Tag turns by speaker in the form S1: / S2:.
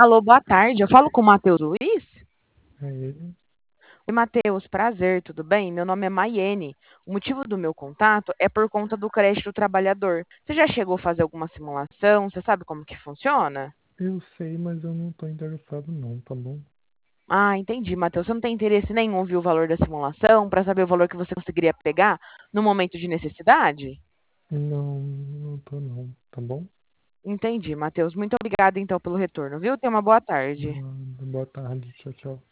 S1: Alô, boa tarde. Eu falo com o Matheus Luiz?
S2: É ele.
S1: Oi, Matheus, prazer, tudo bem? Meu nome é Maiene. O motivo do meu contato é por conta do creche do trabalhador. Você já chegou a fazer alguma simulação? Você sabe como que funciona?
S2: Eu sei, mas eu não tô interessado não, tá bom?
S1: Ah, entendi, Matheus. Você não tem interesse nenhum em ouvir o valor da simulação para saber o valor que você conseguiria pegar no momento de necessidade?
S2: Não, não tô não, tá bom?
S1: Entendi, Matheus. Muito obrigada então pelo retorno, viu? Tenha uma boa tarde.
S2: Boa tarde, tchau, tchau.